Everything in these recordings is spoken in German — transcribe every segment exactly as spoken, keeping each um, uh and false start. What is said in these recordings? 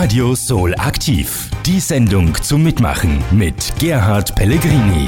Radio Soul aktiv. Die Sendung zum Mitmachen mit Gerhard Pellegrini.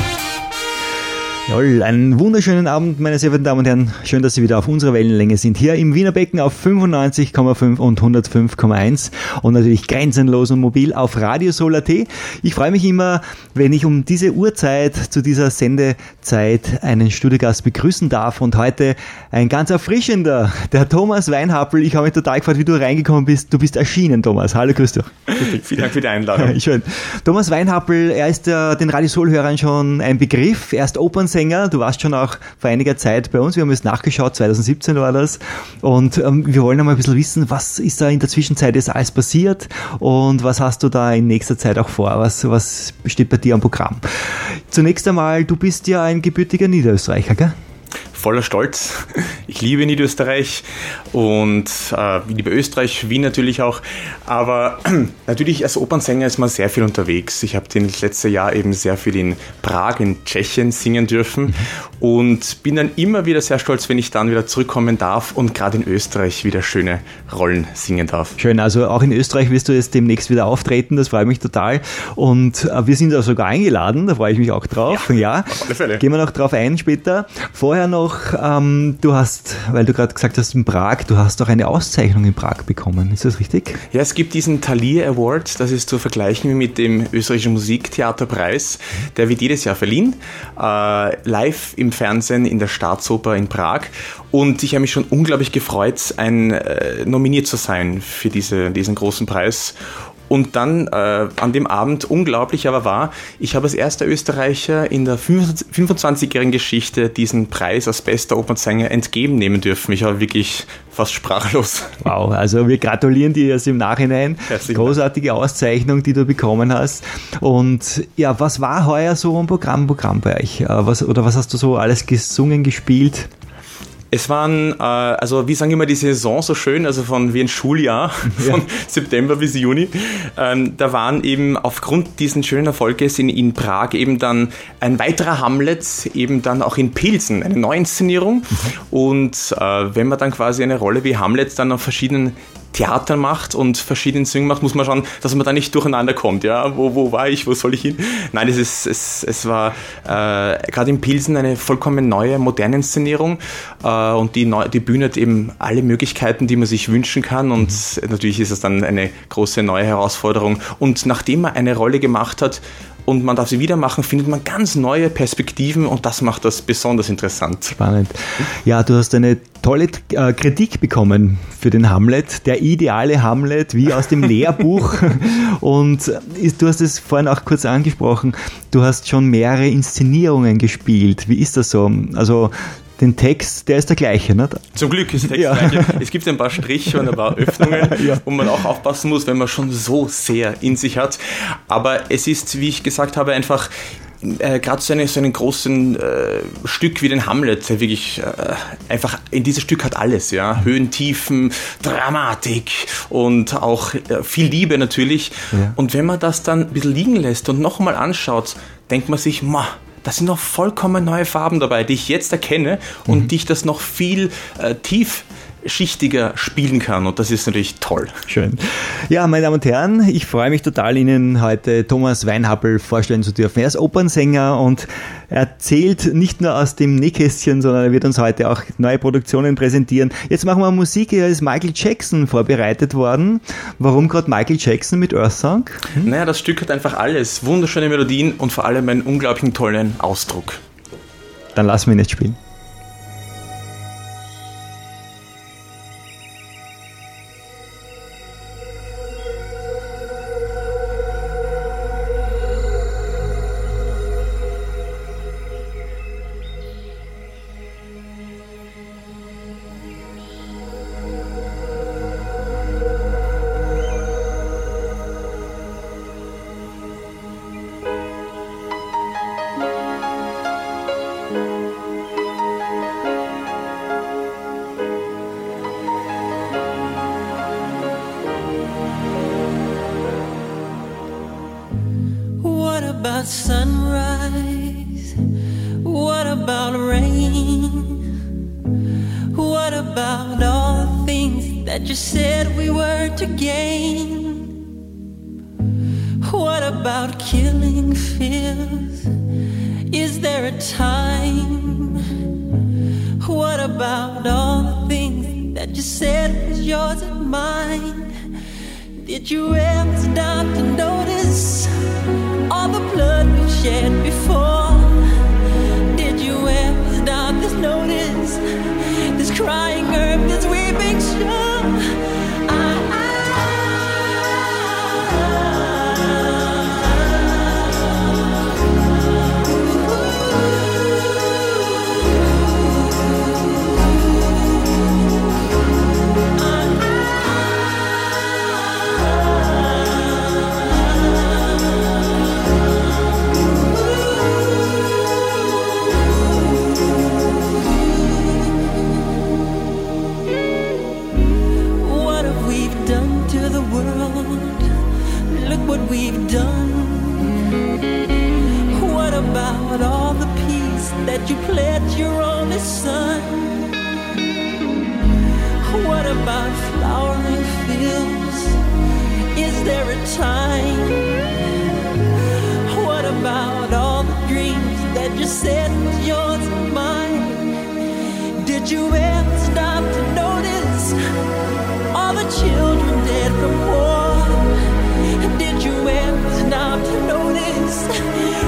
Jawohl, einen wunderschönen Abend, meine sehr verehrten Damen und Herren. Schön, dass Sie wieder auf unserer Wellenlänge sind. Hier im Wiener Becken auf fünfundneunzig Komma fünf und hundertfünf Komma eins und natürlich grenzenlos und mobil auf Radio Soul Punkt at. Ich freue mich immer, wenn ich um diese Uhrzeit, zu dieser Sendezeit, einen Studiogast begrüßen darf. Und heute ein ganz erfrischender, der Thomas Weinhappel. Ich habe mich total gefreut, wie du reingekommen bist. Du bist erschienen, Thomas. Hallo, grüß dich. Vielen Dank für die Einladung. Schön. Thomas Weinhappel, er ist der, den Radio Soul-Hörern schon ein Begriff. Er ist Opernsänger. Du warst schon auch vor einiger Zeit bei uns. Wir haben es nachgeschaut, zwanzig siebzehn war das. Und ähm, wir wollen einmal ein bisschen wissen, was ist da in der Zwischenzeit jetzt alles passiert und was hast du da in nächster Zeit auch vor? Was, was steht bei dir am Programm? Zunächst einmal, du bist ja ein gebürtiger Niederösterreicher, gell? Voller Stolz. Ich liebe Niederösterreich und äh, ich liebe Österreich, Wien natürlich auch. Aber natürlich als Opernsänger ist man sehr viel unterwegs. Ich habe das letzte Jahr eben sehr viel in Prag, in Tschechien singen dürfen und bin dann immer wieder sehr stolz, wenn ich dann wieder zurückkommen darf und gerade in Österreich wieder schöne Rollen singen darf. Schön, also auch in Österreich wirst du jetzt demnächst wieder auftreten, das freut mich total. Und äh, wir sind auch sogar eingeladen, da freue ich mich auch drauf. Ja, ja. Auf alle Fälle. Gehen wir noch drauf ein später. Vorher noch Ähm, du hast, weil du gerade gesagt hast in Prag, du hast auch eine Auszeichnung in Prag bekommen, ist das richtig? Ja, es gibt diesen Thalia Award, das ist zu vergleichen mit dem österreichischen Musiktheaterpreis, der wird jedes Jahr verliehen, äh, live im Fernsehen in der Staatsoper in Prag, und ich habe mich schon unglaublich gefreut, ein, äh, nominiert zu sein für diese, diesen großen Preis. Und dann äh, an dem Abend, unglaublich aber war, ich habe als erster Österreicher in der fünfundzwanzigjährigen Geschichte diesen Preis als bester Opernsänger entgeben nehmen dürfen. Ich war wirklich fast sprachlos. Wow, also wir gratulieren dir jetzt im Nachhinein. Herzlichen Großartige Dank. Auszeichnung, die du bekommen hast. Und ja, was war heuer so ein Programm, Programm bei euch? Was, oder was hast du so alles gesungen, gespielt? Es waren, äh, also wie sagen immer die Saison so schön, also von wie ein Schuljahr, von ja. September bis Juni. Ähm, da waren eben aufgrund diesen schönen Erfolges in, in Prag eben dann ein weiterer Hamlet, eben dann auch in Pilsen, eine Neuinszenierung. Mhm. Und äh, wenn man dann quasi eine Rolle wie Hamlet dann auf verschiedenen Theater macht und verschiedene Singen macht, muss man schauen, dass man da nicht durcheinander kommt. Ja? Wo, wo war ich, wo soll ich hin? Nein, es, ist, es, es war äh, gerade in Pilsen eine vollkommen neue, moderne Inszenierung äh, und die, neu, die Bühne hat eben alle Möglichkeiten, die man sich wünschen kann, und mhm. natürlich ist es dann eine große neue Herausforderung. Und nachdem man eine Rolle gemacht hat, und man darf sie wieder machen, findet man ganz neue Perspektiven, und das macht das besonders interessant. Spannend. Ja, du hast eine tolle äh, Kritik bekommen für den Hamlet, der ideale Hamlet, wie aus dem Lehrbuch. Und ist, du hast es vorhin auch kurz angesprochen, du hast schon mehrere Inszenierungen gespielt. Wie ist das so? Also den Text, der ist der gleiche, nicht? Zum Glück ist der Text ja. der gleiche. Es gibt ein paar Striche und ein paar Öffnungen, ja. wo man auch aufpassen muss, wenn man schon so sehr in sich hat. Aber es ist, wie ich gesagt habe, einfach äh, gerade so, eine, so einen großen äh, Stück wie den Hamlet, der wirklich äh, einfach, in dieses Stück hat alles, ja. Höhen, Tiefen, Dramatik und auch äh, viel Liebe natürlich. Ja. Und wenn man das dann ein bisschen liegen lässt und nochmal anschaut, denkt man sich, ma, da sind noch vollkommen neue Farben dabei, die ich jetzt erkenne und mhm. die ich das noch viel äh, tiefschichtiger spielen kann, und das ist natürlich toll. Schön. Ja, meine Damen und Herren, ich freue mich total, Ihnen heute Thomas Weinhappel vorstellen zu dürfen. Er ist Opernsänger und er zählt nicht nur aus dem Nähkästchen, sondern er wird uns heute auch neue Produktionen präsentieren. Jetzt machen wir Musik, hier ist Michael Jackson vorbereitet worden. Warum gerade Michael Jackson mit Earth Song? Hm? Naja, das Stück hat einfach alles. Wunderschöne Melodien und vor allem einen unglaublichen tollen Ausdruck. Dann lassen wir ihn jetzt spielen. about sunrise? What about rain? What about all the things that you said we were to gain? about killing fears? Is there a time? What about all the things that you said was yours and mine? Did you ever stop to notice all the blood we've shed before? Did you ever stop to notice this crying earth, this weeping shore? What we've done. What about all the peace that you pledged your only son? What about flowering fields? Is there a time? What about all the dreams that you said was yours and mine? Did you ever stop to notice all the children dead from war? Did you ever stop to notice